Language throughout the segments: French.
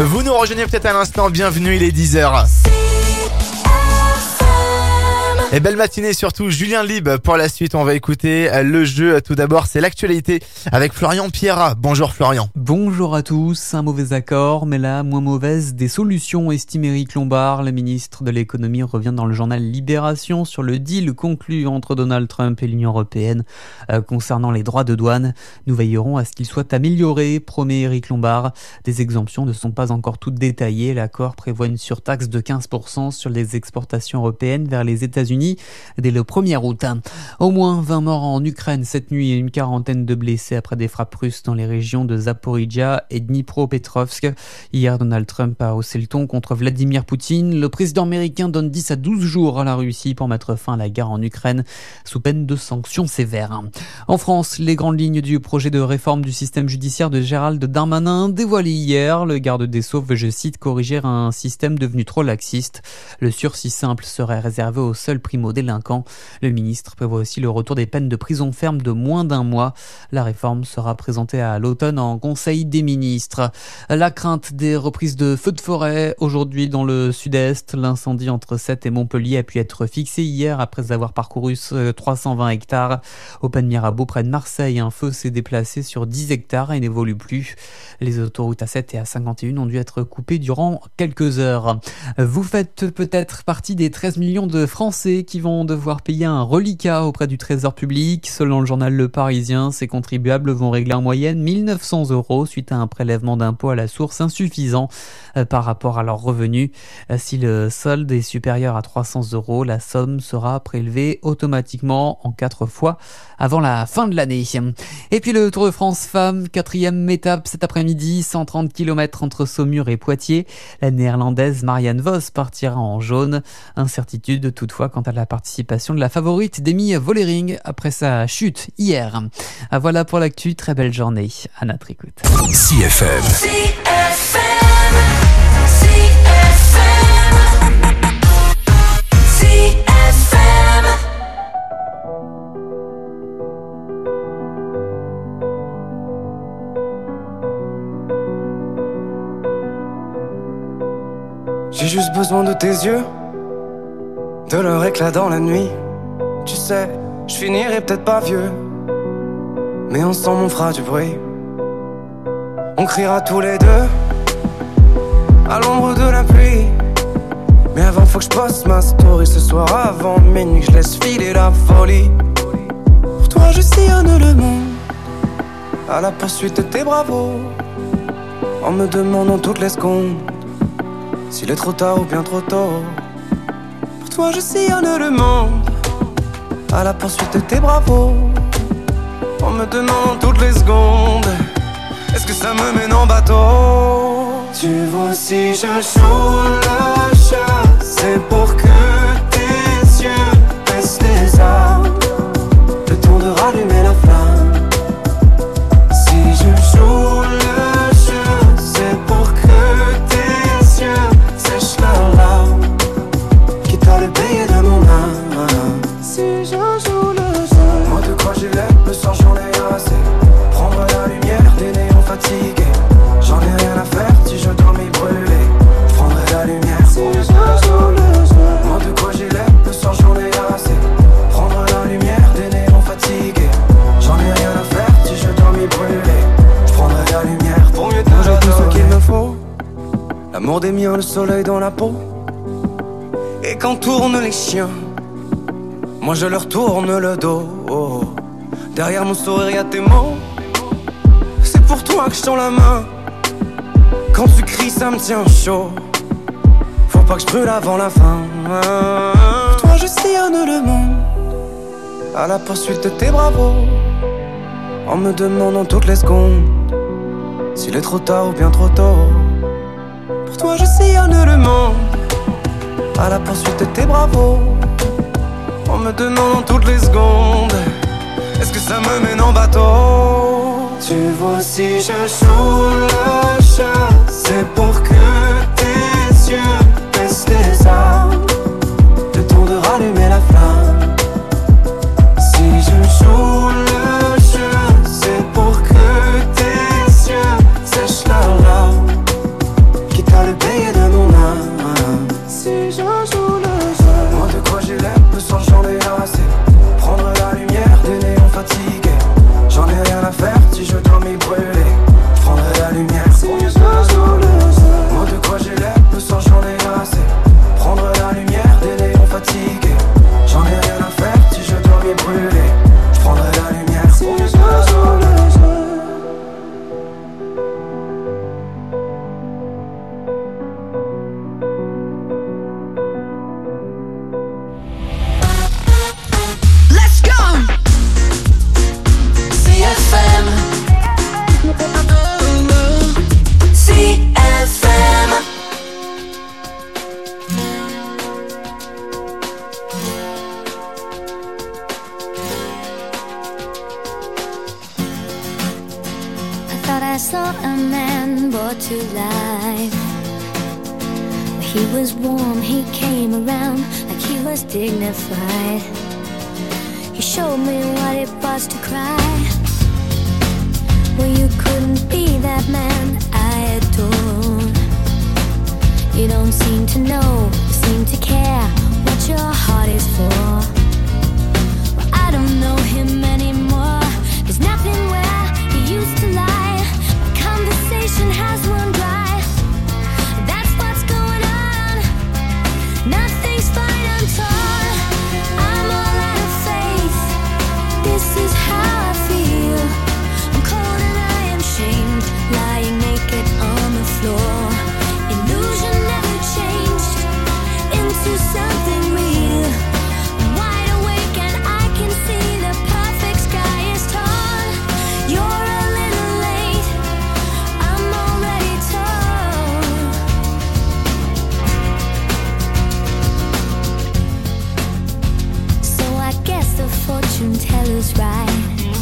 Vous nous rejoignez peut-être à l'instant, bienvenue, il est 10h. Et belle matinée surtout, Julien Lib pour la suite, on va écouter le jeu. Tout d'abord, c'est l'actualité avec Florian Pierrat. Bonjour Florian. Bonjour à tous, un mauvais accord, mais la moins mauvaise des solutions, estime Éric Lombard. Le ministre de l'économie revient dans le journal Libération sur le deal conclu entre Donald Trump et l'Union européenne concernant les droits de douane. Nous veillerons à ce qu'ils soient améliorés, promet Éric Lombard. Des exemptions ne sont pas encore toutes détaillées. L'accord prévoit une surtaxe de 15% sur les exportations européennes vers les États-Unis dès le 1er août. Au moins 20 morts en Ukraine cette nuit et une quarantaine de blessés après des frappes russes dans les régions de Zaporijia et Dnipropetrovsk. Hier, Donald Trump a haussé le ton contre Vladimir Poutine. Le président américain donne 10 à 12 jours à la Russie pour mettre fin à la guerre en Ukraine sous peine de sanctions sévères. En France, les grandes lignes du projet de réforme du système judiciaire de Gérald Darmanin dévoilées hier. Le garde des Sceaux veut, je cite, corriger un système devenu trop laxiste. Le sursis simple serait réservé aux seuls primo-délinquants. Le ministre prévoit aussi le retour des peines de prison ferme de moins d'1 mois. La réforme sera présentée à l'automne en Conseil des ministres. La crainte des reprises de feux de forêt aujourd'hui dans le sud-est. L'incendie entre Sète et Montpellier a pu être fixé hier après avoir parcouru 320 hectares. Au Pen Mirabeau, près de Marseille, un feu s'est déplacé sur 10 hectares et n'évolue plus. Les autoroutes A7 et A51 ont dû être coupées durant quelques heures. Vous faites peut-être partie des 13 millions de Français qui vont devoir payer un reliquat auprès du Trésor public. Selon le journal Le Parisien, ces contribuables vont régler en moyenne 1 900 € suite à un prélèvement d'impôt à la source insuffisant par rapport à leurs revenus. Si le solde est supérieur à 300 €, la somme sera prélevée automatiquement en 4 fois avant la fin de l'année. Et puis le Tour de France Femmes, 4e étape cet après-midi, 130 km entre Saumur et Poitiers. La néerlandaise Marianne Vos partira en jaune. Incertitude toutefois quant à la participation de la favorite Demi Vollering après sa chute hier. Voilà pour l'actu, très belle journée à notre écoute. CFM. J'ai juste besoin de tes yeux, de leur éclat dans la nuit. Tu sais, je finirai peut-être pas vieux, mais ensemble on fera du bruit. On criera tous les deux à l'ombre de la pluie. Mais avant faut que je poste ma story ce soir avant minuit, que je laisse filer la folie. Pour toi je sillonne le monde à la poursuite de tes bravos, en me demandant toutes les secondes s'il est trop tard ou bien trop tôt. Pour toi je sillonne le monde à la poursuite de tes bravos, en me demandant toutes les secondes est-ce que ça me mène en bateau. Tu vois si je joue le chat, c'est pour que tes yeux baissent les armes, le temps de rallumer la flamme. Si je joue le jeu, c'est pour que tes yeux sèchent leurs larmes, quitte à le payer de mon âme. Si je joue le jeu, moi de quoi j'ai l'air, le soir j'en ai assez. Prendre la lumière des néons fatigués, j'en ai rien à faire si je dois m'y brûler. Je prendrai la lumière si je joue le jeu. Moi de quoi j'ai l'air, le soir j'en ai assez. Prendre la lumière des néons fatigués, j'en ai rien à faire si je dois m'y brûler. Je prendrai la lumière pour mieux te j'ai tout ce qu'il me faut. L'amour des miens, le soleil dans la peau. Et quand tournent les chiens, moi je leur tourne le dos. Derrière mon sourire y'a tes mots, c'est pour toi que je tends la main. Quand tu cries ça me tient chaud, faut pas que je brûle avant la fin. Pour toi je sillonne le monde à la poursuite de tes bravos, en me demandant toutes les secondes s'il est trop tard ou bien trop tôt. Pour toi je sillonne le monde à la poursuite de tes bravos, en me demandant toutes les secondes est-ce que ça me mène en bateau. Tu vois si je joue le chat, c'est pour que tes yeux baissent les armes, le temps de rallumer la flamme. Si je joue le jeu, c'est pour que tes yeux sèchent leurs larmes, I saw a man brought to life. He was warm, he came around like he was dignified. He showed me what it was to cry. Well, you couldn't be that man I adore. You don't seem to know, seem to care what your heart is for. Well, I don't know him anymore. There's nothing where he used to lie. My conversation has run dry. That's what's going on. Nothing's fine, I'm torn. I'm all out of faith. This is how I feel. I'm cold and I am shamed, lying naked on the floor. Illusion never changed into something real. I'm wide awake and I can see the perfect sky is torn. You're a little late, I'm already torn. So I guess the fortune teller's right.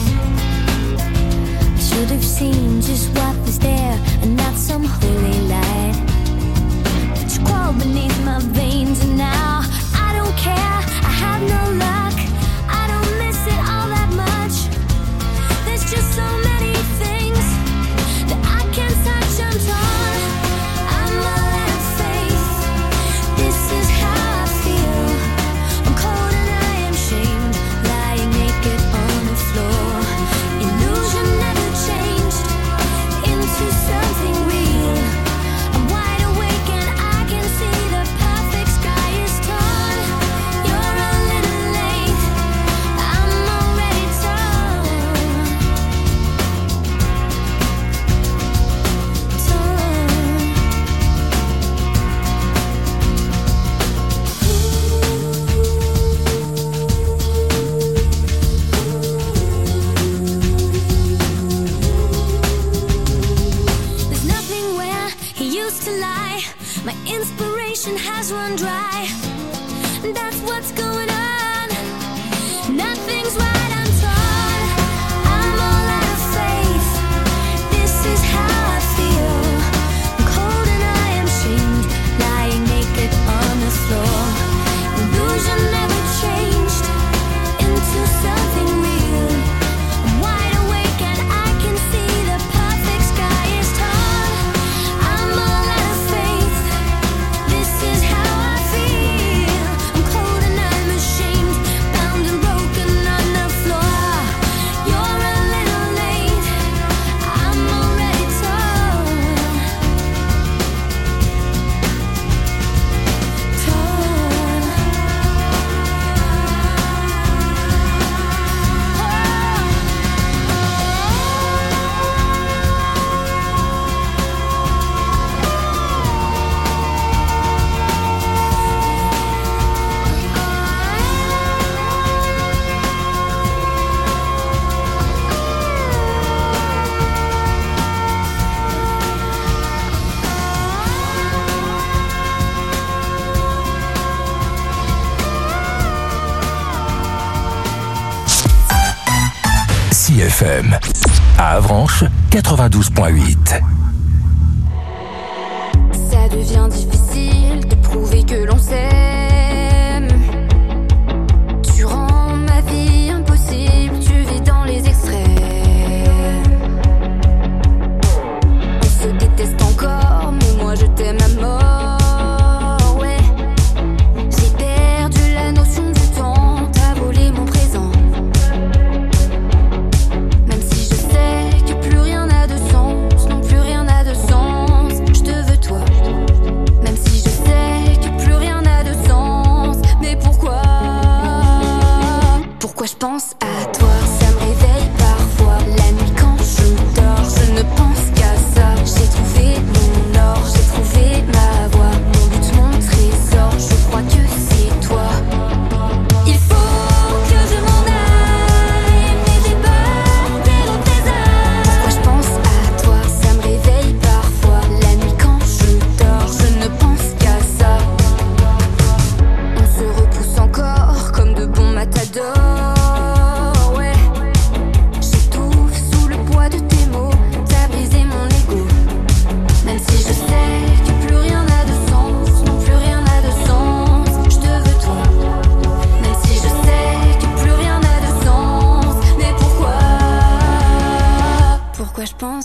I should have seen just what was there and not some holy light. But you crawl beneath my veins and now I don't care, I have no luck. I don't miss it all that much. There's just so many things that I can't touch, I'm torn. I'm all out of faith. This is how I feel. I'm cold and I am shamed, lying naked on the floor. Illusion never changed into something real. I'm wide awake and I can see the perfect sky is torn. You're a little late, I'm already torn. There's nothing where he used to lie. My inspiration has run dry. That's what's going on. Nothing's right, I'm torn. I'm all out of faith. This is how I feel. I'm cold and I am shamed, lying naked on the floor. Illusion never changed into something real. I'm wide awake and I can see the perfect sky is torn. I'm all out of faith. This is how I feel. I'm cold and I'm ashamed, bound and broken on the floor. You're a little late, I'm already torn. CFM à Avranches 92.8. Ça devient difficile de prouver que l'on s'aime. Tu rends ma vie impossible, tu vis dans les extrêmes. On se déteste encore, mais moi je t'aime à mort, ouais. J'ai perdu la notion du temps, t'as volé mon présent. Même si je sais que plus rien n'a de sens, non plus rien n'a de sens, je te veux toi. Même si je sais que plus rien n'a de sens, mais pourquoi? Pourquoi je pense à toi? Ça me réveille parfois la nuit quand je dors, je ne pense qu'à ça. J'ai trouvé mon or, j'ai trouvé ma voie, mon but, mon trésor, je crois que c'est toi. Il faut que je m'en aille, mais j'ai peur d'être au trésor. Pourquoi je pense à toi? Ça me réveille parfois la nuit quand je dors, je ne pense qu'à ça. On se repousse encore comme de bons matadors, ouais.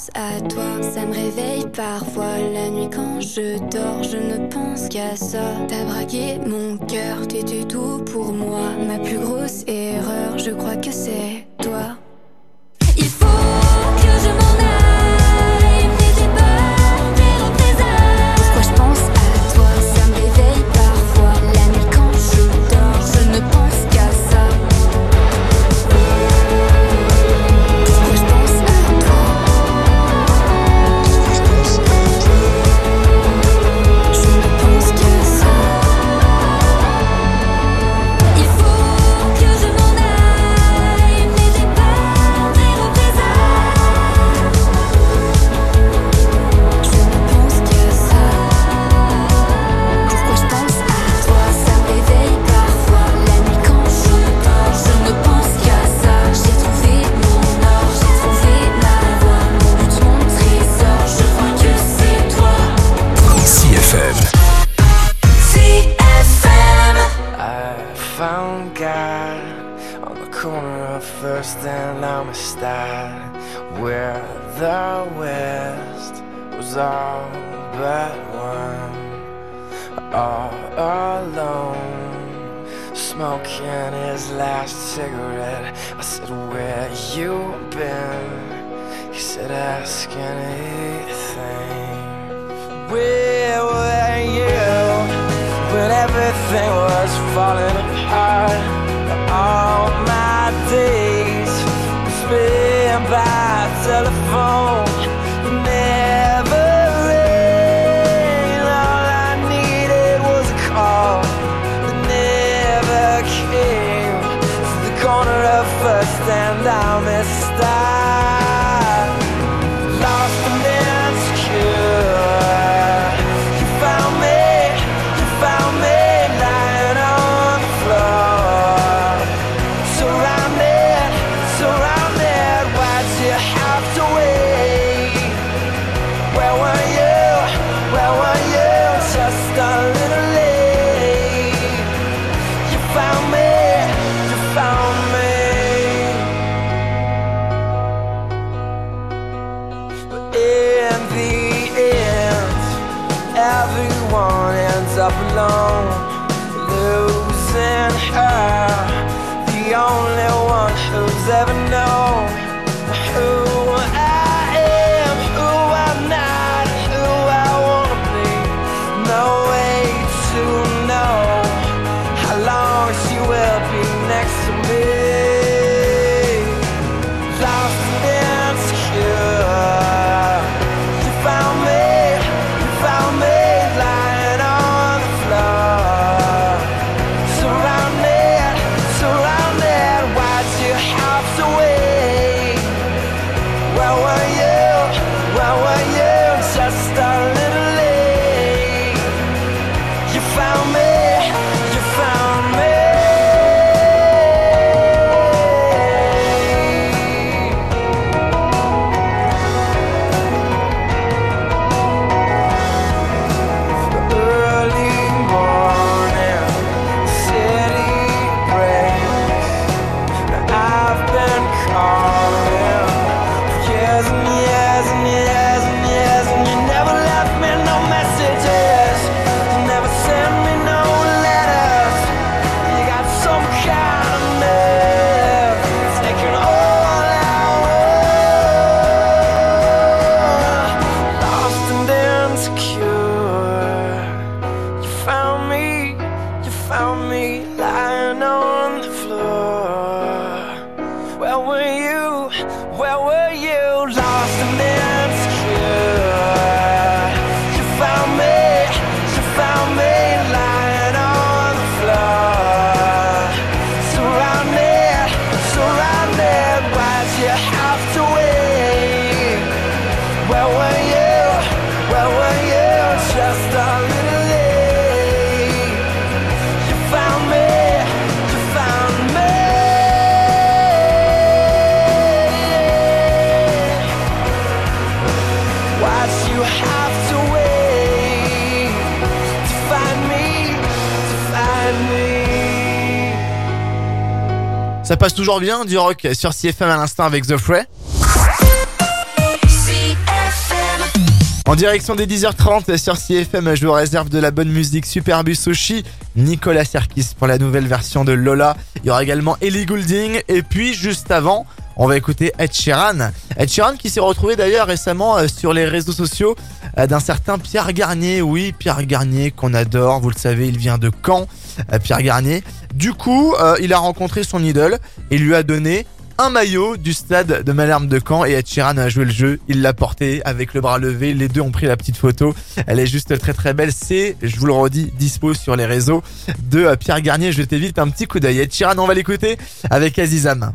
pense à toi, ça me réveille parfois. La nuit quand je dors, je ne pense qu'à ça. T'as braqué mon cœur, t'étais tout pour moi. Ma plus grosse erreur, je crois que c'est toi. Il faut que je m'en aille, mais j'ai peur des représailles. Pourquoi je pense à toi, ça me réveille parfois. La nuit quand je dors, je ne pense qu'à ça. Pourquoi je pense à toi, je ne pense qu'à ça. Il faut que je m'en aille, mais j'ai peur des représailles. Je ne pense qu'à ça. Pourquoi je pense à toi, ça me réveille parfois. La nuit quand je dors, je ne pense qu'à ça. J'ai trouvé mon or, j'ai trouvé ma voie. Mon but, mon trésor, je crois que c'est toi. CFM. CFM. I found God on the corner of First and Amistad, where the West was all but one. All alone, smoking his last cigarette. I said, where you been? He said, ask anything. Where were you when everything was falling apart? All my days spent by telephone, never rain. All I needed was a call that never came. To the corner of First and Amistad, lost and insecure. You found me lying on the floor. Surrounded, why'd you have to wait? Where were you, just a little late? You found me. In the end, everyone ends up alone, losing her, the only one who's ever known who I am, who I'm not, who I wanna be. No way to know how long she will be next to me. Lost and insecure. You found me lying on the floor. Surrounded, why'd you have to wait? Where were you, just a little late? You found me. Early morning, city breaks. I've been calling for years and years and years and years, and you never left me no messages. You never sent me no letters. You got some kind of nerve, taking all our lost and insecure. You found me lying on the floor. Where were you, lost and insecure? You found me lying on the floor. Surrounded, why'd you have to wait? Where were you, just a little late? You found me. Why'd you have to wait to find me? Ça passe toujours bien, du rock sur CFM à l'instant avec The Fray. CFM. En direction des 10h30 sur CFM, je vous réserve de la bonne musique. Superbus Sushi, Nicolas Sirkis pour la nouvelle version de Lola. Il y aura également Ellie Goulding. Et puis juste avant, on va écouter Ed Sheeran. Ed Sheeran qui s'est retrouvé d'ailleurs récemment sur les réseaux sociaux d'un certain Pierre Garnier. Oui, Pierre Garnier qu'on adore, vous le savez, il vient de Caen, Pierre Garnier. Du coup, il a rencontré son idole et lui a donné un maillot du stade de Malherbe de Caen et Ed Sheeran a joué le jeu, il l'a porté avec le bras levé, les deux ont pris la petite photo, elle est juste très très belle, c'est, je vous le redis, dispo sur les réseaux de Pierre Garnier, jetez vite un petit coup d'œil. Ed Sheeran, on va l'écouter avec Azizam.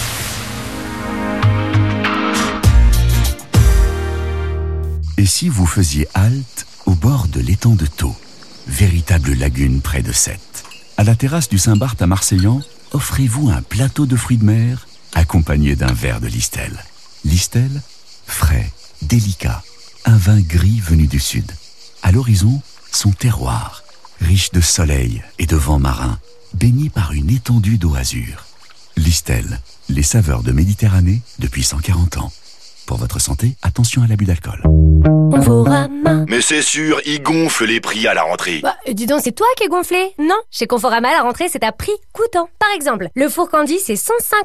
Et si vous faisiez halte au bord de l'étang de Thau, véritable lagune près de Sète, à la terrasse du Saint-Barth à Marseillan, offrez-vous un plateau de fruits de mer accompagné d'un verre de Listel. Listel, frais, délicat, un vin gris venu du sud. À l'horizon, son terroir, riche de soleil et de vent marin, baigné par une étendue d'eau azur. Listel, les saveurs de Méditerranée depuis 140 ans. Pour votre santé, attention à l'abus d'alcool. Conforama. Mais c'est sûr, ils gonflent les prix à la rentrée. Bah, dis donc, c'est toi qui es gonflé. Non, chez Conforama, la rentrée, c'est à prix coûtant. Par exemple, le four Candy, c'est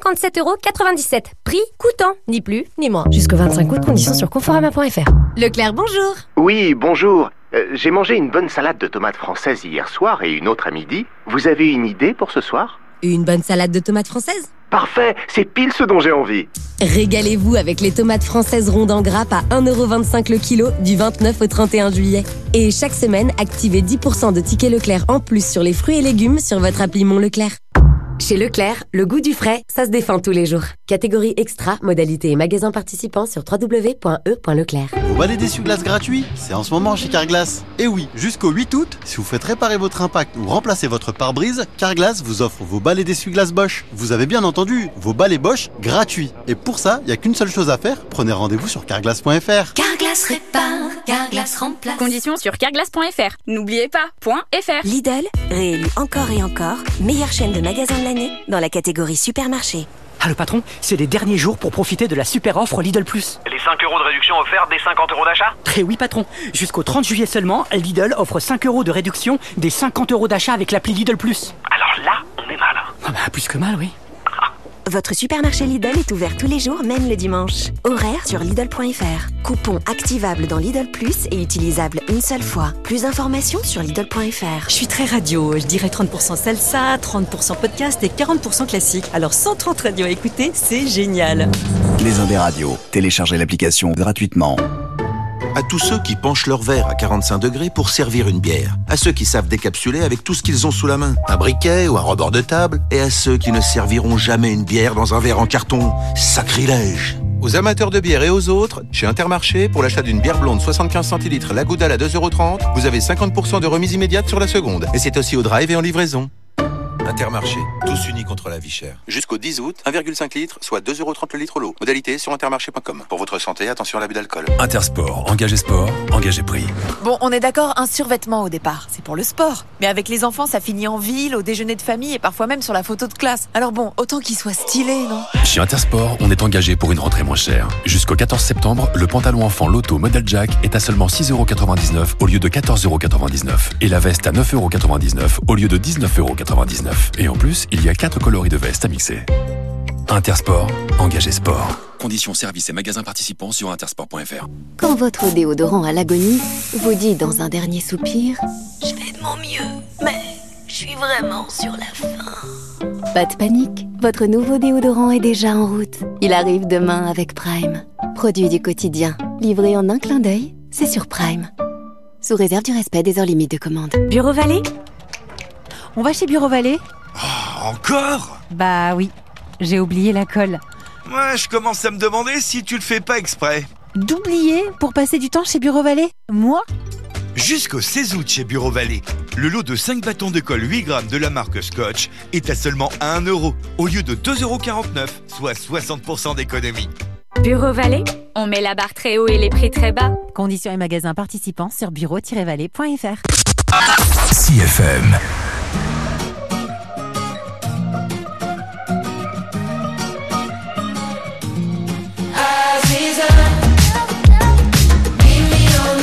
157,97€. Prix coûtant, ni plus, ni moins. Jusqu'au 25 août, conditions sur conforama.fr. Leclerc, bonjour. Oui, bonjour. J'ai mangé une bonne salade de tomates françaises hier soir et une autre à midi. Vous avez une idée pour ce soir ? Une bonne salade de tomates françaises ? Parfait, c'est pile ce dont j'ai envie. Régalez-vous avec les tomates françaises rondes en grappe à 1,25€ le kilo du 29 au 31 juillet. Et chaque semaine, activez 10% de tickets Leclerc en plus sur les fruits et légumes sur votre appli Mon Leclerc. Chez Leclerc, le goût du frais, ça se défend tous les jours. Catégorie extra, modalité et magasins participants sur www.e.leclerc. Vos balais d'essuie-glace gratuits, c'est en ce moment chez Carglass. Et oui, jusqu'au 8 août, si vous faites réparer votre impact ou remplacer votre pare-brise, Carglass vous offre vos balais d'essuie-glace Bosch. Vous avez bien entendu, vos balais Bosch gratuits. Et pour ça, il n'y a qu'une seule chose à faire, prenez rendez-vous sur carglass.fr. Carglass répare, Carglass remplace. Conditions sur carglass.fr. N'oubliez pas, .fr. Lidl, réélu encore et encore, meilleure chaîne de magasins de l'année dans la catégorie supermarché. Ah le patron, c'est les derniers jours pour profiter de la super offre Lidl Plus. Les 5€ de réduction offerts des 50€ d'achat ? Eh oui patron, jusqu'au 30 juillet seulement, Lidl offre 5€ de réduction des 50€ d'achat avec l'appli Lidl Plus. Alors là, on est mal. Ah bah plus que mal, oui. Votre supermarché Lidl est ouvert tous les jours, même le dimanche. Horaire sur Lidl.fr. Coupon activable dans Lidl Plus et utilisable une seule fois. Plus d'informations sur Lidl.fr. Je suis très radio, je dirais 30% salsa, 30% podcast et 40% classique. Alors 130 radios à écouter, c'est génial. Les Indés Radio, téléchargez l'application gratuitement. À tous ceux qui penchent leur verre à 45 degrés pour servir une bière. À ceux qui savent décapsuler avec tout ce qu'ils ont sous la main. Un briquet ou un rebord de table. Et à ceux qui ne serviront jamais une bière dans un verre en carton. Sacrilège! Aux amateurs de bière et aux autres, chez Intermarché, pour l'achat d'une bière blonde 75 centilitres la Goudal à 2,30€, vous avez 50% de remise immédiate sur la seconde. Et c'est aussi au drive et en livraison. Intermarché, tous unis contre la vie chère. Jusqu'au 10 août, 1,5 litres, soit 2,30€ le litre l'eau. Modalité sur intermarché.com. Pour votre santé, attention à l'abus d'alcool. Intersport, engagé sport, engagé prix. Bon, on est d'accord, un survêtement au départ, c'est pour le sport. Mais avec les enfants, ça finit en ville, au déjeuner de famille et parfois même sur la photo de classe. Alors bon, autant qu'il soit stylé, non ? Chez Intersport, on est engagé pour une rentrée moins chère. Jusqu'au 14 septembre, le pantalon enfant Lotto Model Jack est à seulement 6,99€ au lieu de 14,99€. Et la veste à 9,99€ au lieu de 19,99€. Et en plus, il y a 4 coloris de veste à mixer. Intersport, engagé sport. Conditions services et magasins participants sur intersport.fr. Quand votre déodorant à l'agonie vous dit dans un dernier soupir « Je fais de mon mieux, mais je suis vraiment sur la fin ». Pas de panique, votre nouveau déodorant est déjà en route. Il arrive demain avec Prime. Produit du quotidien, livré en un clin d'œil, c'est sur Prime. Sous réserve du respect des heures limites de commande. Bureau Vallée ? On va chez Bureau Vallée ? Oh, encore ? Bah oui, j'ai oublié la colle. Ouais, je commence à me demander si tu le fais pas exprès. D'oublier pour passer du temps chez Bureau Vallée ? Moi ? Jusqu'au 16 août chez Bureau Vallée, le lot de 5 bâtons de colle 8 grammes de la marque Scotch est à seulement 1€ au lieu de 2,49€, soit 60% d'économie. Bureau Vallée, on met la barre très haut et les prix très bas. Conditions et magasins participants sur bureau-vallée.fr. CFM. Meet me on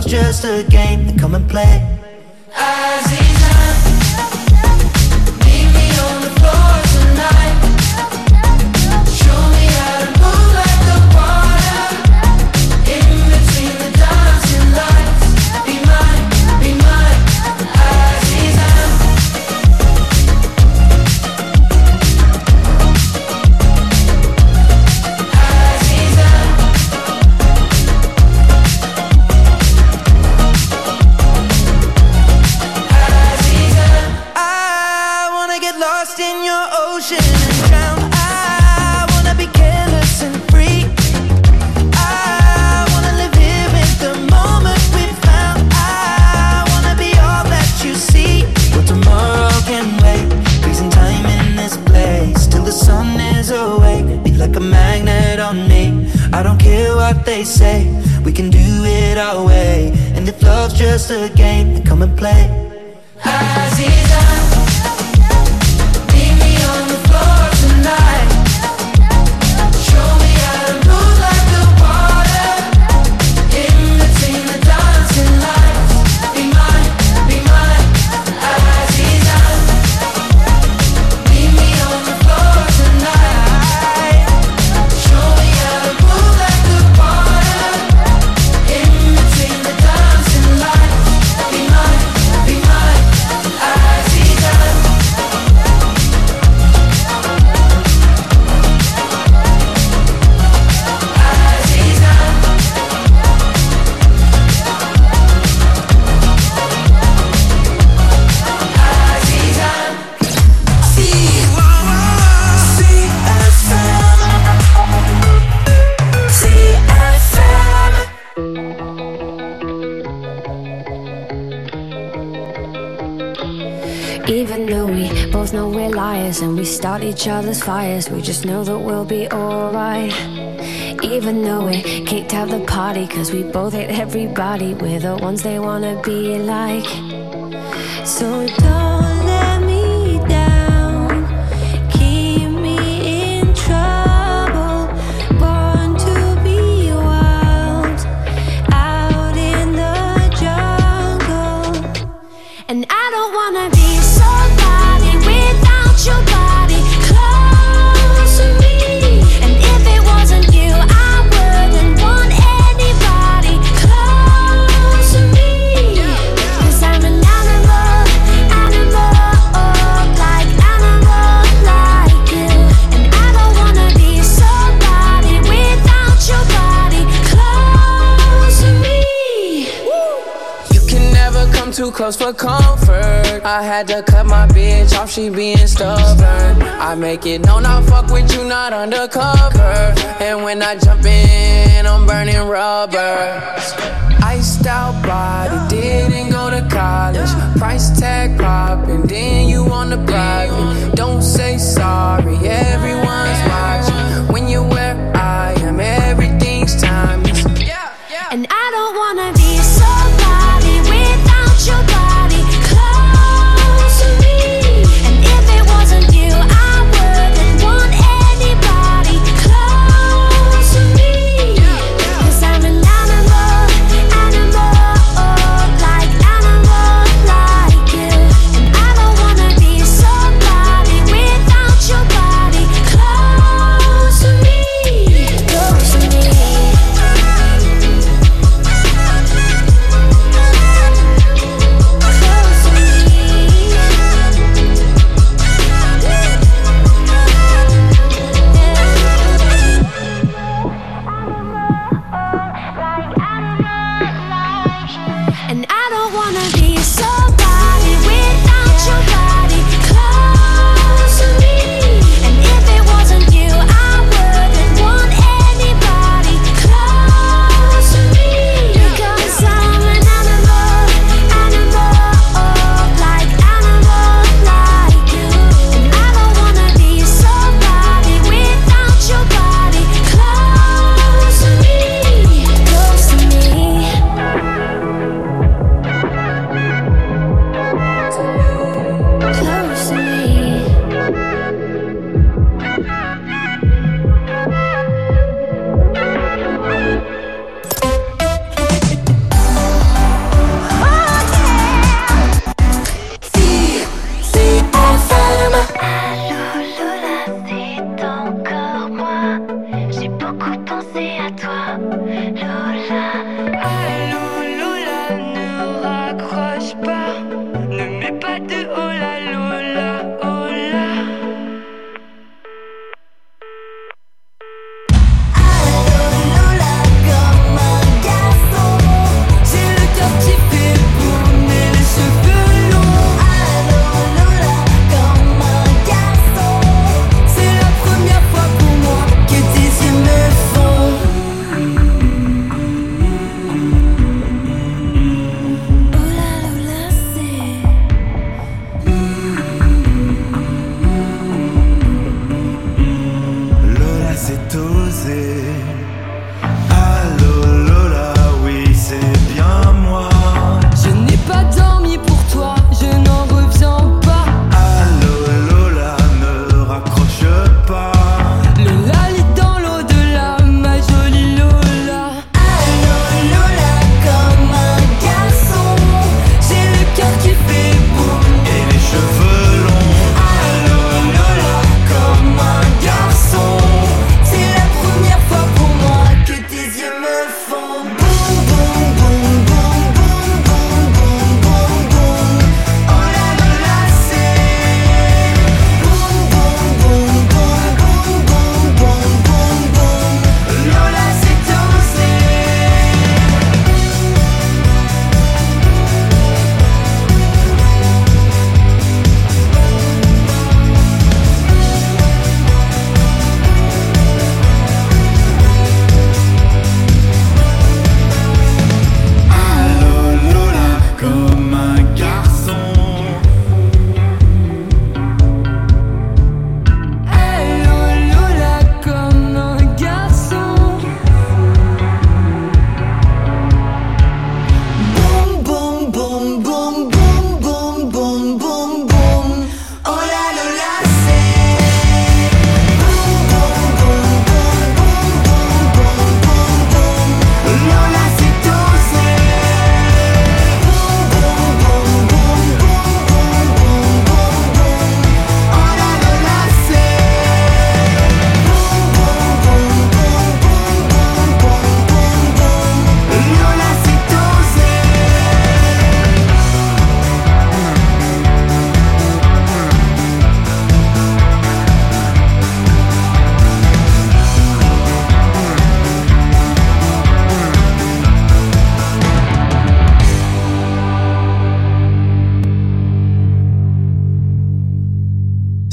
love's just a game, then come and play. Azizan, meet me on the floor tonight. Show me how to move like the water in between the dancing lights. Be mine, Azizan. Azizan. I wanna get lost in your ocean and drown. I wanna be careless and free. I wanna live here in the moment we found. I wanna be all that you see. But tomorrow can wait. Freezing time in this place till the sun is awake. Be like a magnet on me. I don't care what they say. We can do it our way. And if love's just a game, then come and play. Azizan, meet me on the floor tonight. Show me how to move like the water in between the dancing lights. Be mine, Azizan. Meet me on the floor tonight. Show me how to move like the water in between the dancing lights. Be mine, Azizan. Even though we both know we're liars and we start each other's fires, we just know that we'll be alright. Even though we kicked out the party cause we both hate everybody, we're the ones they wanna be like. So don't let me down, keep me in trouble. Born to be wild, out in the jungle. And I don't wanna be somebody without your body close to me. And if it wasn't you, I wouldn't want anybody close to me. Cause I'm an animal, like you. And I don't wanna be somebody without your body close to me. You can never come too close for comfort. I had to cut my bitch off, she being stubborn. I make it known I fuck with you, not undercover. And when I jump in, I'm burning rubber. Iced out body, didn't go to college. Price tag popping, then you on the private. Don't say sorry, everyone's watching. When you're where I am, everything's timeless. And I don't wanna be somebody without your body close to me. And if it wasn't you, I wouldn't want anybody close to me. Cause I'm an animal, like you. And I don't wanna be somebody without your body close to me. Close to me.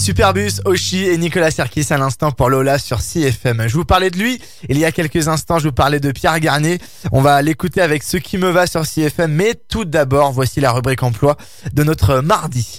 Superbus, Oshi et Nicolas Serkis à l'instant pour Lola sur CFM. Je vous parlais de lui, il y a quelques instants, je vous parlais de Pierre Garnier. On va l'écouter avec Ce qui me va sur CFM, mais tout d'abord, voici la rubrique emploi de notre mardi.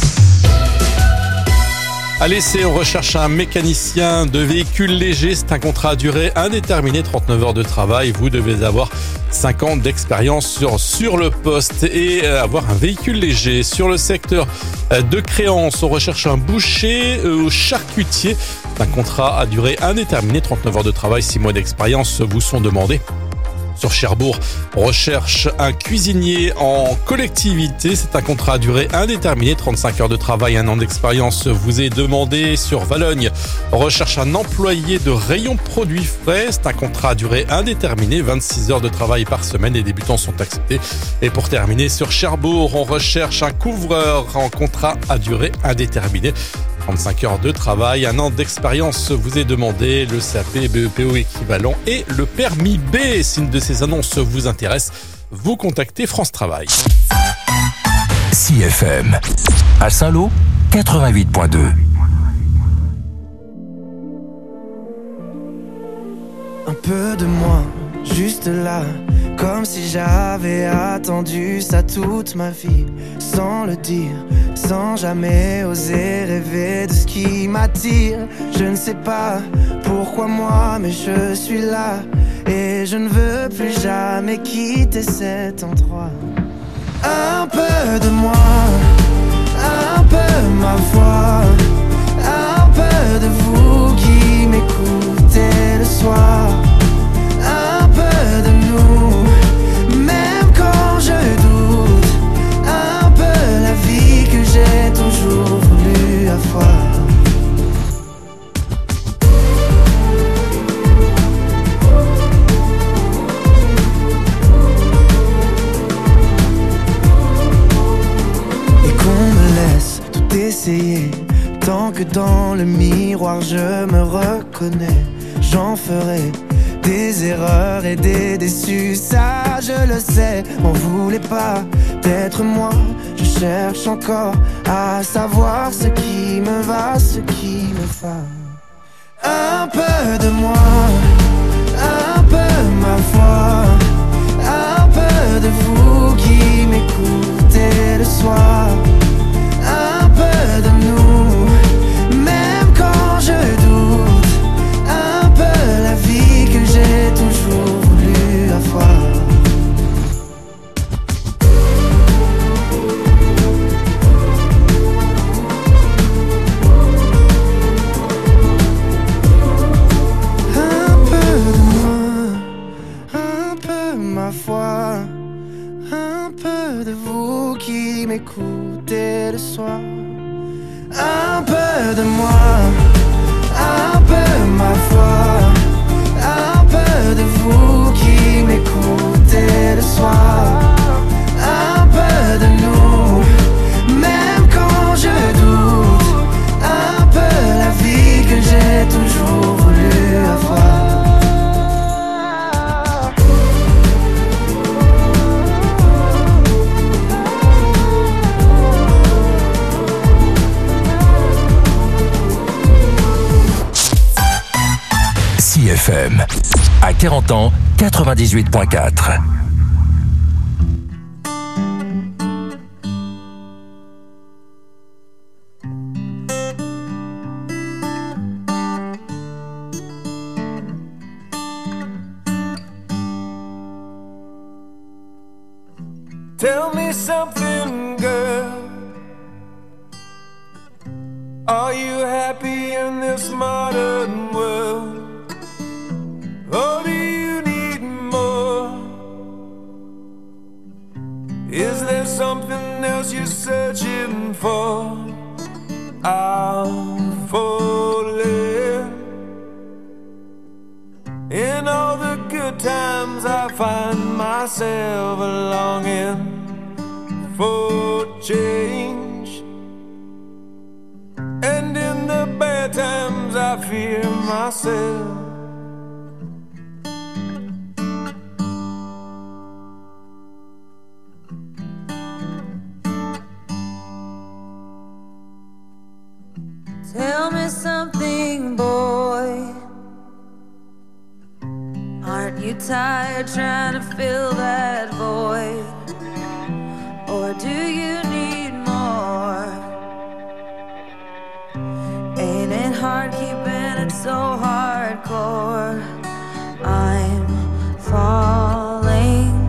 À l'essai, on recherche un mécanicien de véhicules légers. C'est un contrat à durée indéterminée, 39 heures de travail. Vous devez avoir 5 ans d'expérience sur le poste et avoir un véhicule léger. Sur le secteur de Créance, on recherche un boucher au charcutier. C'est un contrat à durée indéterminée, 39 heures de travail, 6 mois d'expérience vous sont demandés. Sur Cherbourg, on recherche un cuisinier en collectivité. C'est un contrat à durée indéterminée, 35 heures de travail, 1 an d'expérience vous est demandé. Sur Valogne, on recherche un employé de rayon produits frais. C'est un contrat à durée indéterminée, 26 heures de travail par semaine. Les débutants sont acceptés. Et pour terminer, sur Cherbourg, on recherche un couvreur en contrat à durée indéterminée. 35 heures de travail, 1 an d'expérience vous est demandé, le CAP, BEPO équivalent et le permis B. Si une de ces annonces vous intéresse, vous contactez France Travail. CFM à Saint-Lô, 88.2. Un peu de moi, juste là, comme si j'avais attendu ça toute ma vie, sans le dire, sans jamais oser rêver de ce qui m'attire. Je ne sais pas pourquoi moi, mais je suis là, et je ne veux plus jamais quitter cet endroit. Un peu de moi, un peu ma voix, un peu de vous qui m'écoutez le soir. Un peu de nous, même quand je doute. Un peu la vie que j'ai toujours voulu avoir. Et qu'on me laisse tout essayer, tant que dans le miroir je me reconnais. J'en ferai des erreurs et des déçus, ça je le sais. M'en voulez pas d'être moi, je cherche encore à savoir ce qui me va, ce qui me va. Un peu de moi, un peu ma voix, un peu de vous qui m'écoutez le soir. Un peu de nous, même quand je doute. Un peu la vie que j'ai toujours voulu avoir. Un peu de moi, un peu ma foi, un peu de vous qui m'écoutez le soir. Un peu de moi, un peu ma foi, un peu de vous qui m'écoutez le soir. Un peu de nous, même quand je doute. Un peu la vie que j'ai toujours voulu avoir. CFM à 40 ans, 98.4. Tell me something, girl. Are you happy in this modern world? Or do you need more? Is there something else you're searching for? I'm falling. In all the good times I find myself longing for change. And in the bad times I fear myself. tired trying to fill that void? Or do you need more? Ain't it hard keeping it so hardcore? I'm falling.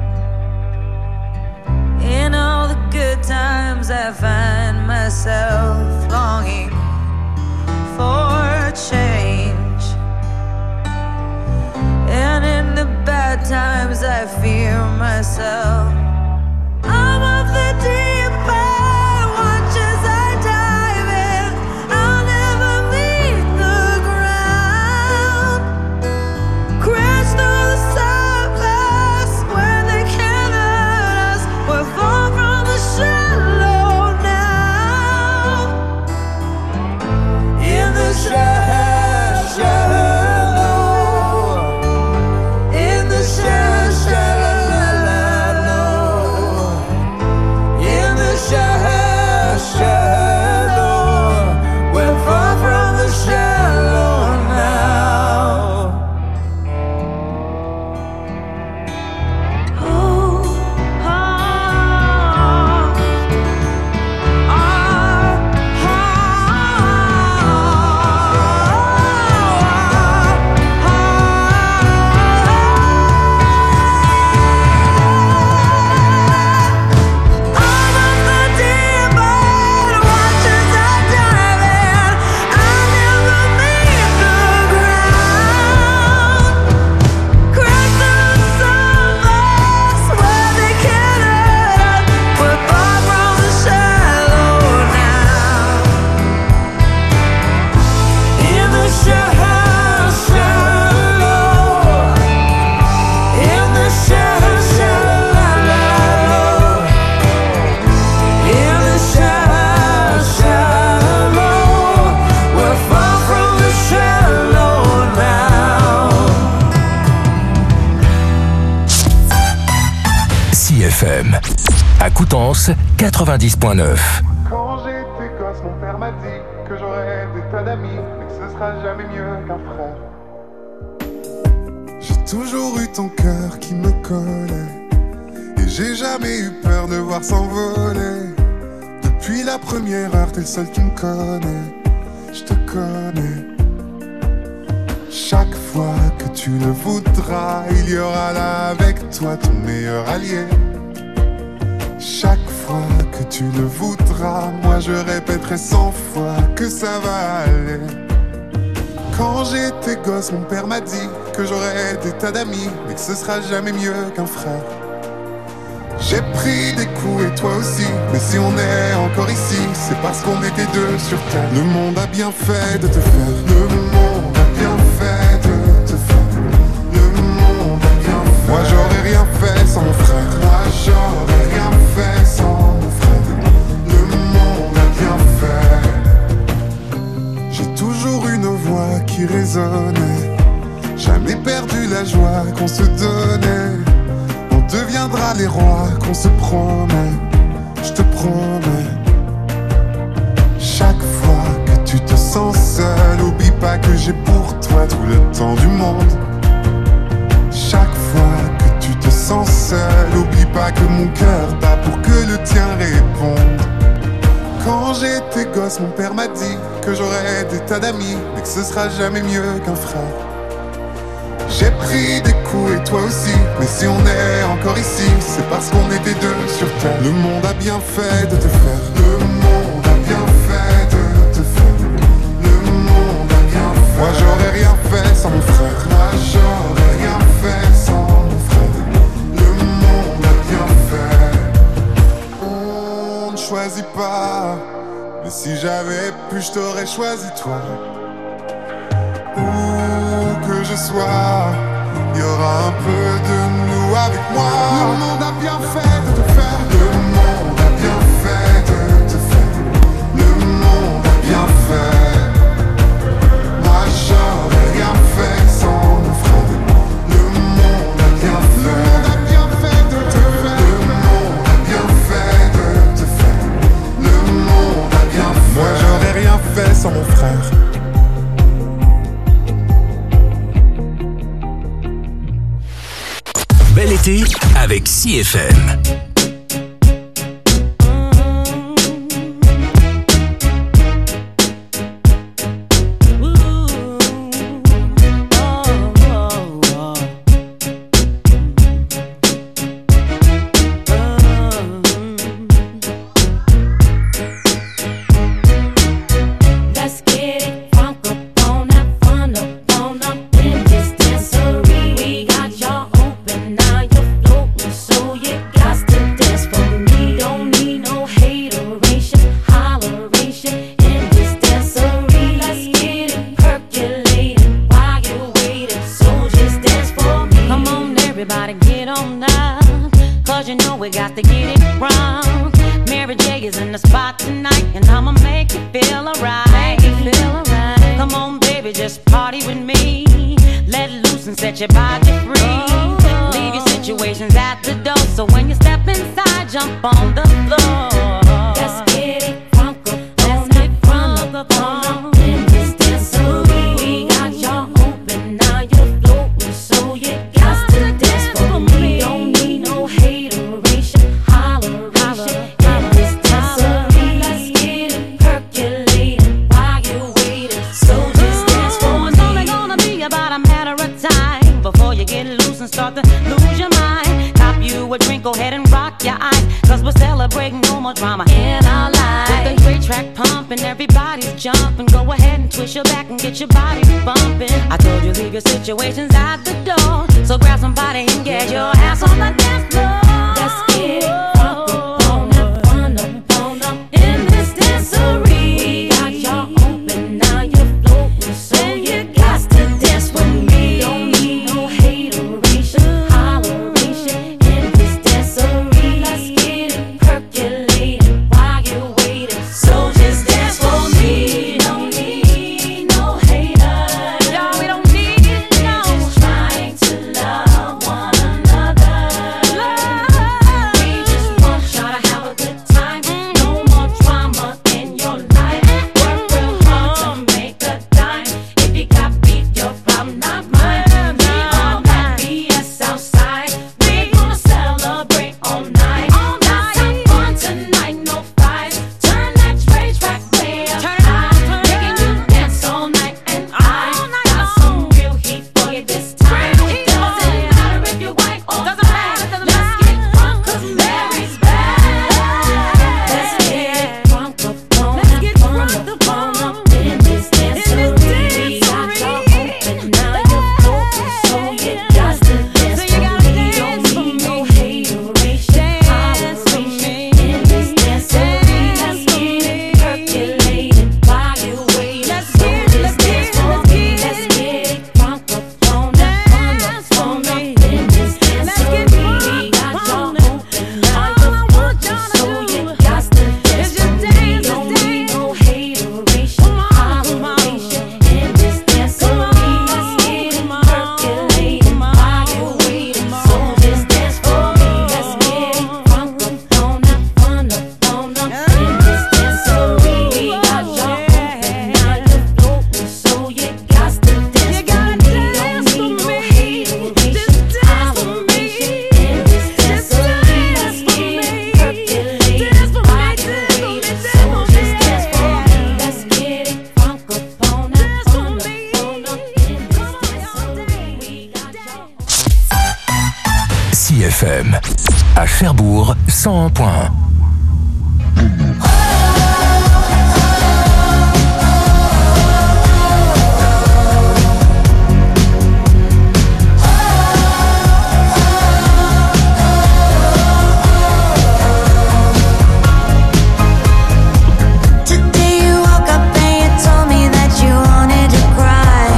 In all the good times I find myself longing for change. And in the bad times I fear myself. I'm of the deep end, watch as I dive in. I'll never meet the ground. Crash through the surface where they can't hurt us. We're far from the shallow now. In the shallow. In the shallow. We're far from the shallow now. CFM. À Coutances, 90.9. Quand j'étais gosse, mon père m'a dit que j'aurais des tas d'amis, mais que ce sera jamais mieux qu'un frère. J'ai toujours eu ton cœur qui me collait, et j'ai jamais eu peur de voir s'envoler. Depuis la première heure, t'es le seul qui me connaît, je te connais. Chaque fois que tu le voudras, il y aura là avec toi ton meilleur allié. Chaque fois que tu le voudras, moi je répéterai 100 fois que ça va aller. Quand j'étais gosse, mon père m'a dit que j'aurais des tas d'amis, mais que ce sera jamais mieux qu'un frère. J'ai pris des coups et toi aussi, mais si on est encore ici, c'est parce qu'on était deux sur terre. Le monde a bien fait de te faire, le monde a bien fait de te faire. Le monde a bien fait. Moi j'aurais rien fait sans mon frère. Moi j'aurais rien fait sans mon frère. Le monde a bien fait. J'ai toujours une voix qui résonnait, jamais perdu la joie qu'on se donnait. On deviendra les rois qu'on se promet, je te promets. Chaque fois que tu te sens seul, oublie pas que j'ai pour toi tout le temps du monde. Chaque fois que tu te sens seul, oublie pas que mon cœur bat pour que le tien réponde. Quand j'étais gosse, mon père m'a dit que j'aurais des tas d'amis, mais que ce sera jamais mieux qu'un frère. J'ai pris des coups et toi aussi, mais si on est encore ici, c'est parce qu'on était deux sur terre. Le monde a bien fait de te faire, le monde a bien fait de te faire. Le monde a bien fait. Moi j'aurais rien fait sans mon frère. Moi j'aurais rien fait sans mon frère. Le monde a bien fait. On ne choisit pas, mais si j'avais pu, je t'aurais choisi toi. Que je sois, il y aura un peu de nous avec moi. Le monde a bien fait de te faire. Le monde a bien fait de te faire. Le monde a bien fait. Moi j'aurais rien fait sans mon frère. Le monde a bien fait. Le monde a bien fait de te faire. Le monde a bien fait de te faire. Le monde a bien fait. Moi j'aurais rien fait sans mon frère. CFM. Situations at the door, so grab somebody and get your ass on the dance floor. Let's get it crunk up in this dancery. We got y'all open, now you're floating, so you got to dance with me. Don't need no hateration, holleration in this dancery. Let's get it percolating while you're waiting, so just dance for me. Don't need no haters, y'all, we don't need it. Trying to love one another. We just want y'all to have a good time. No more drama in your life. Work real hard to make a dime. If you got beef, your problem, not mine. Leave all that BS outside. We gonna celebrate all night. Let's have fun tonight, no fights. Turn that rage back way up high. Making you dance all night, and I got some real heat for you this time. It doesn't matter if you're white or black. Let's get drunk 'cause Mary's back. Let's get drunk up on up in this dancery. We got y'all open, now you're floating, so you got to dance for me. Don't need no hateration, holleration in this dancery. Let's get it percolating while you're waiting, so just dance for me. Let's get it drunk up on up in this dancery. We got y'all open, now you're floating, so you got to dance for me. Don't need no hateration, holleration in this dancery. Let's get it percolating while you're waiting, so just dance for me. Let's get it drunk up on up in this dancery. We got y'all open, now you're floating, so you got to dance for me. Don't need no hateration, holleration in this dancery. Let's get it percolating while you're waiting, so just dance for me. Let's get it drunk up on up in this dancery. We got y'all. CFM. À Cherbourg, 101.1. Today you woke up and you told me that you wanted to cry.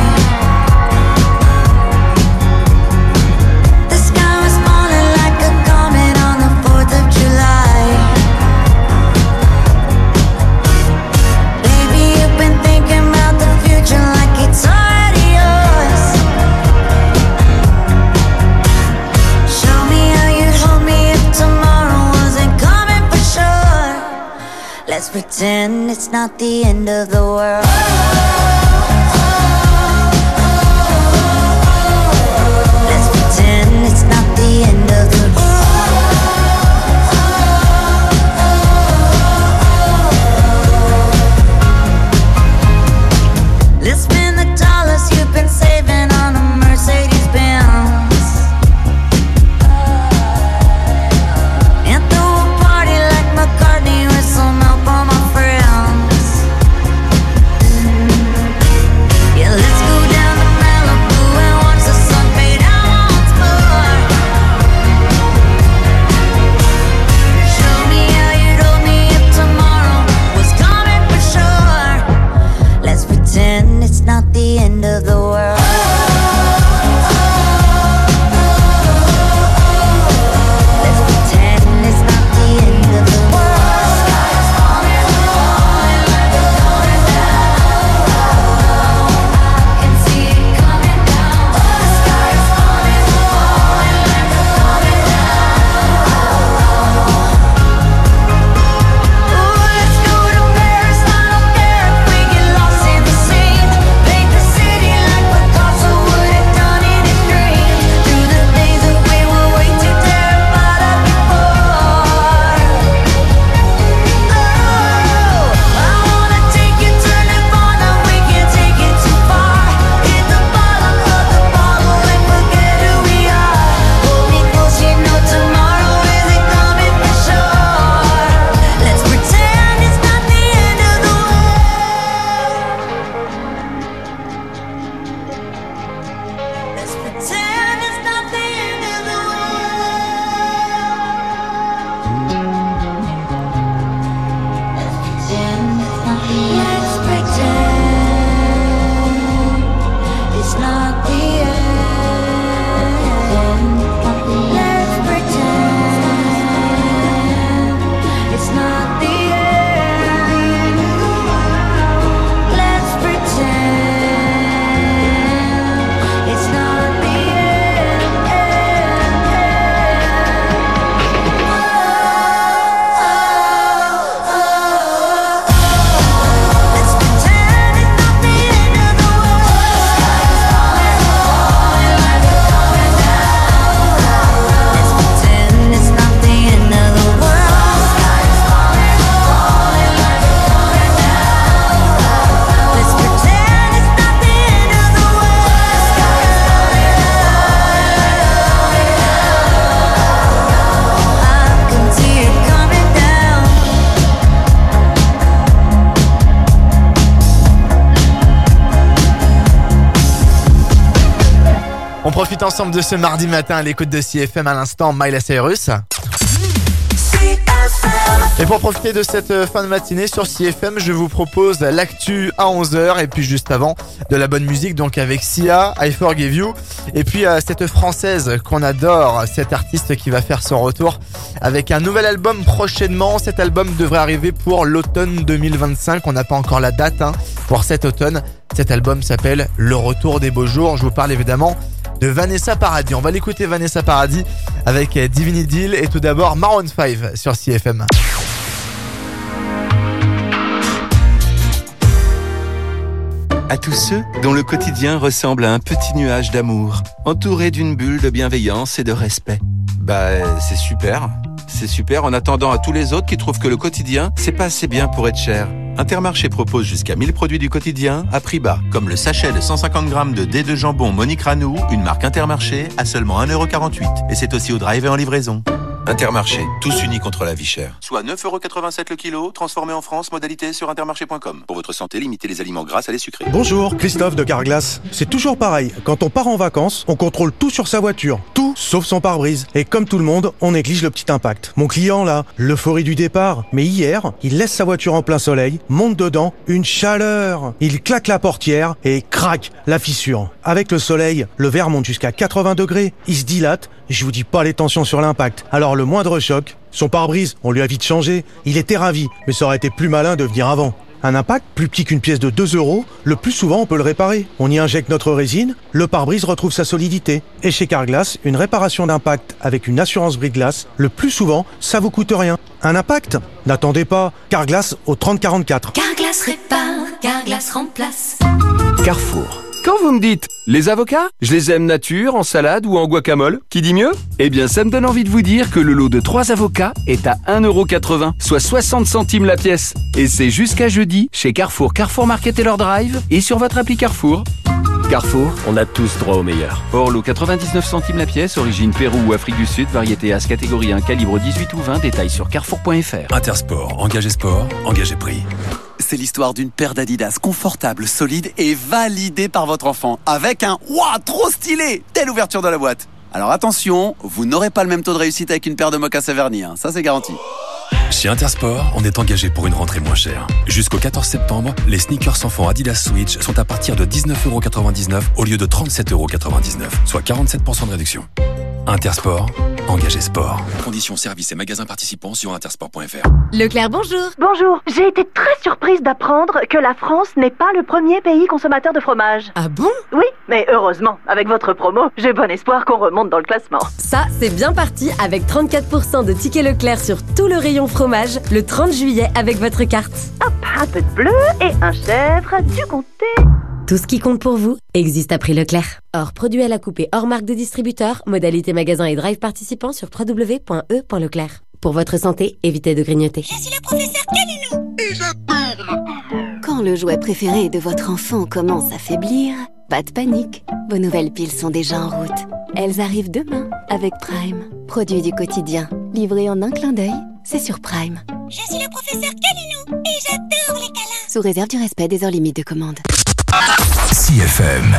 The sky was falling like a comet on the 4th of July. Baby, you've been thinking about the future like it's already yours. Show me how you'd hold me if tomorrow wasn't coming for sure. Let's pretend it's not the end of the world. Let's pretend it's not the end of the world. profite ensemble de ce mardi matin à l'écoute de CFM à l'instant, Miley Cyrus. Et pour profiter de cette fin de matinée sur CFM, je vous propose l'actu à 11h et puis juste avant de la bonne musique, donc avec Sia, I Forgive You, et puis cette française qu'on adore, cette artiste qui va faire son retour avec un nouvel album prochainement. Cet album devrait arriver pour l'automne 2025, on n'a pas encore la date pour cet automne. Cet album s'appelle Le Retour des Beaux Jours. Je vous parle évidemment de Vanessa Paradis. On va l'écouter, Vanessa Paradis, avec Divini Deal et tout d'abord Maroon 5 sur CFM. À tous ceux dont le quotidien ressemble à un petit nuage d'amour, entouré d'une bulle de bienveillance et de respect. C'est super. C'est super en attendant à tous les autres qui trouvent que le quotidien, c'est pas assez bien pour être cher. Intermarché propose jusqu'à 1000 produits du quotidien à prix bas, comme le sachet de 150 grammes de dés de jambon Monique Ranou, une marque Intermarché, à seulement 1,48 €. Et c'est aussi au drive et en livraison. Intermarché, tous unis contre la vie chère. Soit 9,87 € le kilo, transformé en France, modalité sur intermarché.com. Pour votre santé, limitez les aliments gras à les sucrés. Bonjour, Christophe de Carglass. C'est toujours pareil, quand on part en vacances, on contrôle tout sur sa voiture. Tout, sauf son pare-brise. Et comme tout le monde, on néglige le petit impact. Mon client là, l'euphorie du départ. Mais hier, il laisse sa voiture en plein soleil, monte dedans, une chaleur. Il claque la portière et craque la fissure. Avec le soleil, le verre monte jusqu'à 80 degrés. Il se dilate. Je vous dis pas les tensions sur l'impact. Alors le moindre choc, son pare-brise, on lui a vite changé. Il était ravi, mais ça aurait été plus malin de venir avant. Un impact, plus petit qu'une pièce de 2 €, le plus souvent on peut le réparer. On y injecte notre résine, le pare-brise retrouve sa solidité. Et chez Carglass, une réparation d'impact avec une assurance brise-glace, le plus souvent, ça vous coûte rien. Un impact ? N'attendez pas. Carglass au 3044. Carglass répare, Carglass remplace. Carrefour. Quand vous me dites « les avocats, je les aime nature, en salade ou en guacamole », qui dit mieux ? Eh bien, ça me donne envie de vous dire que le lot de 3 avocats est à 1,80 €, soit 60 centimes la pièce. Et c'est jusqu'à jeudi chez Carrefour, Carrefour Market et leur drive et sur votre appli Carrefour. Carrefour, on a tous droit au meilleur. Hors lot 99 centimes la pièce, origine Pérou ou Afrique du Sud, variété As catégorie 1, calibre 18 ou 20, détails sur carrefour.fr. Intersport, engagé sport, engagé prix. C'est l'histoire d'une paire d'Adidas confortable, solide et validée par votre enfant. Avec un « Ouah, trop stylé !» dès l'ouverture de la boîte. Alors attention, vous n'aurez pas le même taux de réussite avec une paire de mocassins vernis, ça c'est garanti. Chez Intersport, on est engagé pour une rentrée moins chère. Jusqu'au 14 septembre, les sneakers enfants Adidas Switch sont à partir de 19,99 € au lieu de 37,99 €, soit 47% de réduction. Intersport, engagé sport. Conditions, services et magasins participants sur intersport.fr. Leclerc, bonjour. Bonjour, j'ai été très surprise d'apprendre que la France n'est pas le premier pays consommateur de fromage. Ah bon ? Oui, mais heureusement, avec votre promo, j'ai bon espoir qu'on remonte dans le classement. Ça, c'est bien parti avec 34% de tickets Leclerc sur tout le rayon fromage le 30 juillet avec votre carte. Hop, un peu de bleu et un chèvre, du comté. Tout ce qui compte pour vous existe à prix Leclerc. Hors produit à la coupe et hors marque de distributeur, modalité magasin et drive participants sur www.e.leclerc. Pour votre santé, évitez de grignoter. Je suis le professeur Calino. Et j'adore. Quand le jouet préféré de votre enfant commence à faiblir, pas de panique. Vos nouvelles piles sont déjà en route. Elles arrivent demain avec Prime. Produit du quotidien. Livré en un clin d'œil, c'est sur Prime. Je suis le professeur Calino. Et j'adore les câlins. Sous réserve du respect des heures limites de commande. CFM.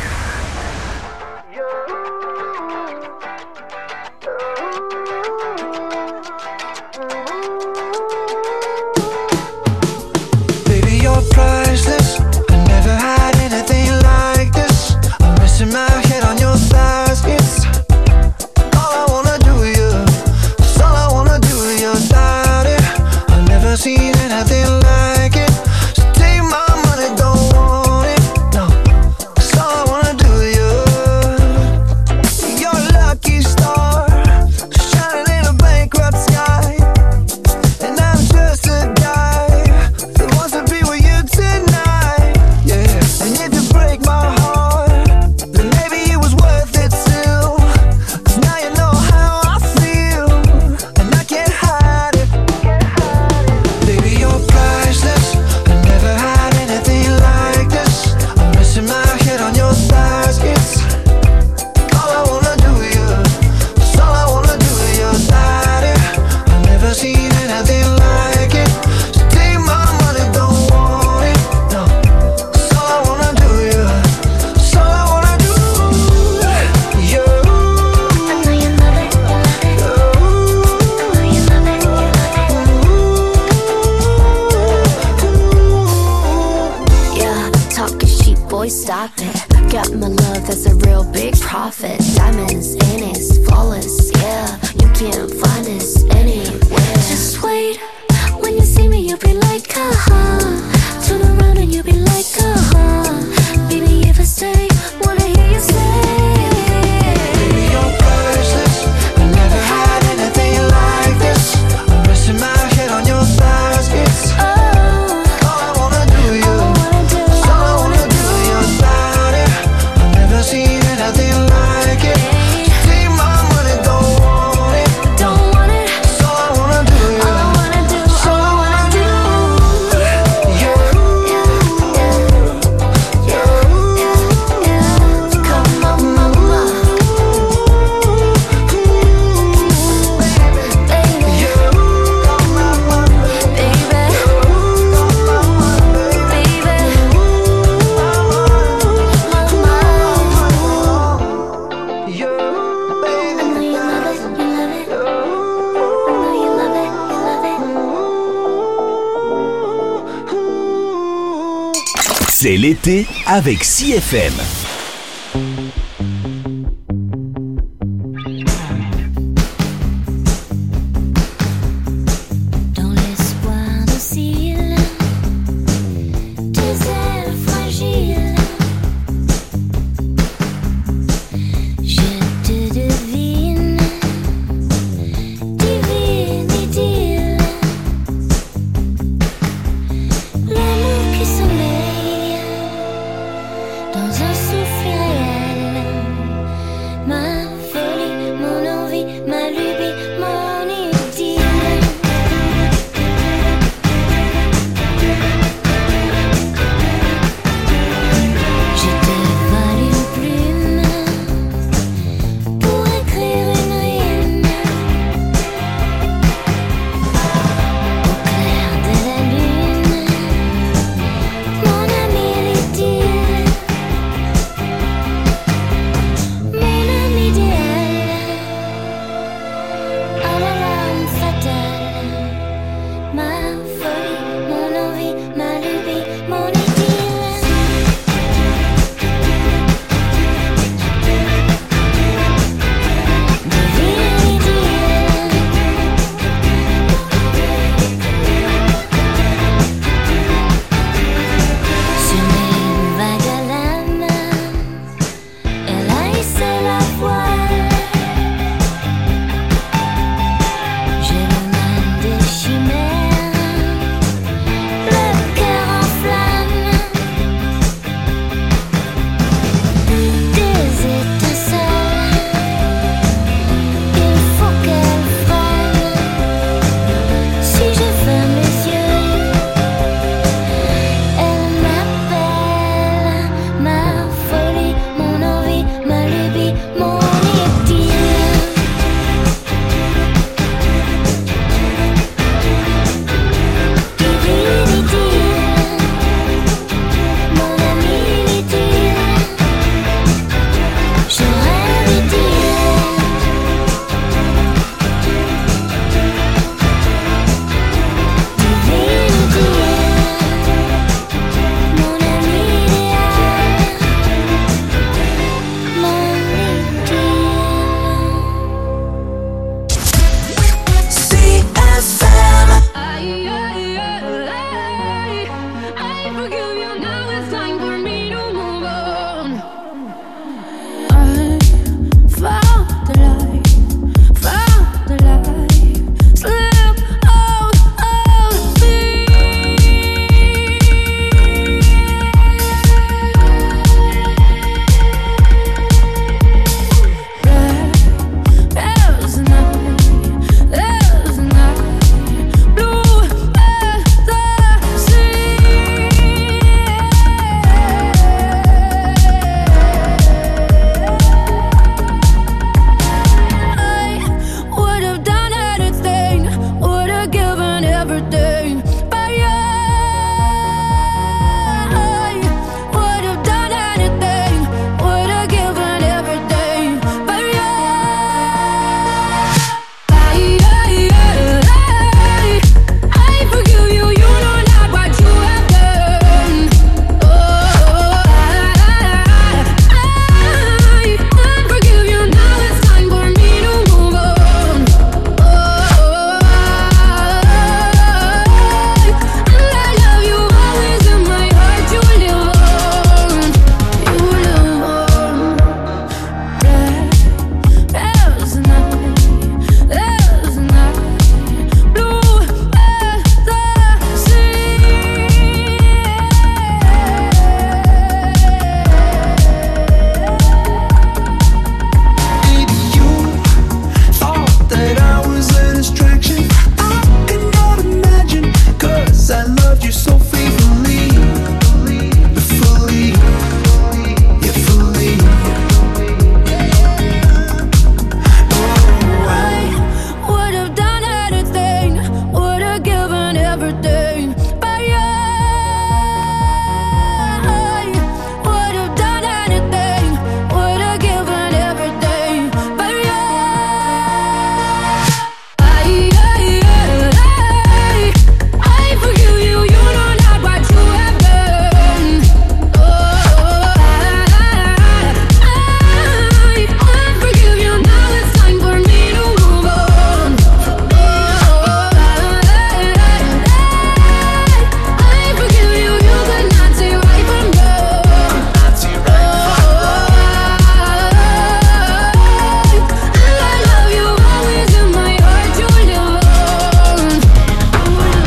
Baby, you're priceless. I never had anything like this. I'm resting my head on your thighs. It's all I wanna do, yeah. It's all I wanna do, your daddy. I've never seen anything like it. So take my money, don't want it. No, it's all I wanna do. profit. Diamonds in it's flawless, yeah. You can't find us anywhere. Just wait, when you see me, you'll be like, turn around and you'll be like, baby, if I stay, wanna hear you say, baby, you're priceless. I never had anything like this. I'm resting my head on your thighs. It's all I wanna do, you. It's all I wanna do, your body. I've never seen anything like it. Take my money, don't want it. It's all I wanna do, you. It's all I wanna do. Come on, mama. C'est l'été avec CFM.